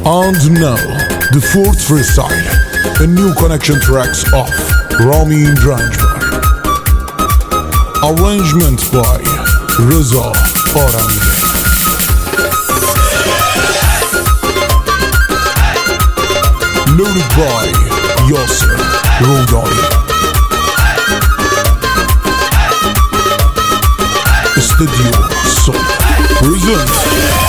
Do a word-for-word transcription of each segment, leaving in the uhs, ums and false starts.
And now, the fourth freestyle, a new connection tracks of Ramin Ranjbar. Arrangement by Reza Aramide. Loaded by Yasser Rodani. Studio Soul presents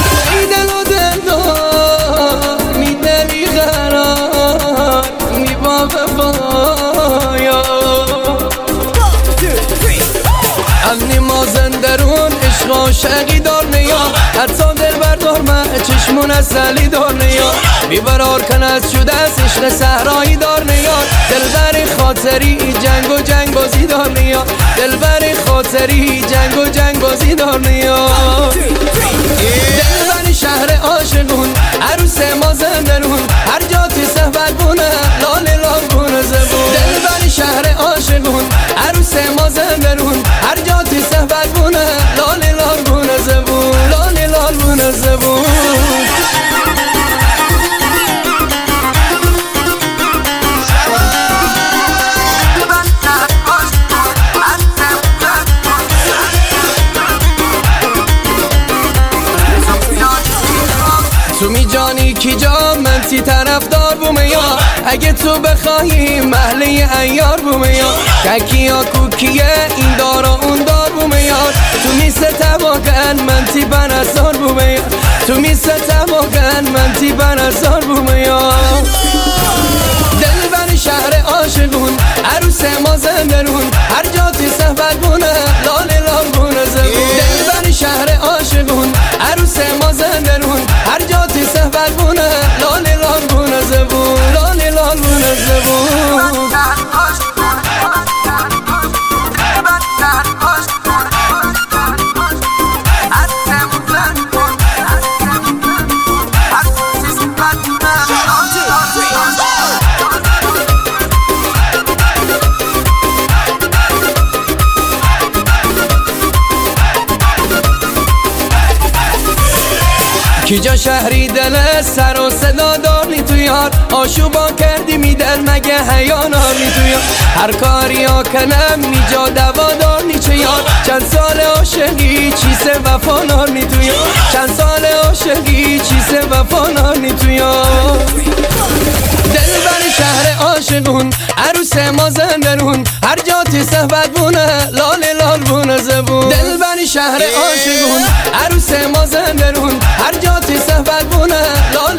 امنی مازن درون عشق عاشقی دار نیا حتی دل بردار من چشمون اصلی دار نیا بیبرار کن از شده از عشق صحرایی دار نیا دلبر خاطری جنگ و جنگ بازی دار نیا دلبر خاطری جنگ و جنگ بازی دار نیا دلبر شهر عاشقون عروس مازن درون هر جا تی صحبت بونه لال لال بونه زبون دلبر شهر عاشقون عروس مازن درون هر جا تی صحبت بونه لال لال بونه زبون لال لال بونه زبون تو می جانی کی جا من تی طرف دار بومه یا اگه تو بخواهی محله ایار بومه یا ککیا کوکیه این دارا اون دار بومه یا تو می ستواگن من تی بنزار بومه یا تو می ستواگن من تی بنزار بومه یا دلبر شهر عاشقون عروس مازن درون هر جا تی صحبت بونه لال لال بونه زبون دلبر شهر عاشقون عروس مازن درون هر جا تی صحبت بونه لال لال بونه زبون لال لال بونه زبون کی جا شهری دل سر و صدا داری تو یار آشوبا کردی میدن مگه حیانا می تو یار هر کاری ها کنم نیجا دوا داری چه یار چند سال عاشقی چیسه وفا ناری تو یار چند سال عاشقی چیسه وفا ناری تو یار دلبر شهر عاشقون عروس مازن درون هر جا تی صحبت بونه لال لال بونه زبون دلبر شهر عاشقون عروس مازن درون هر جا تی صحبت بونه لال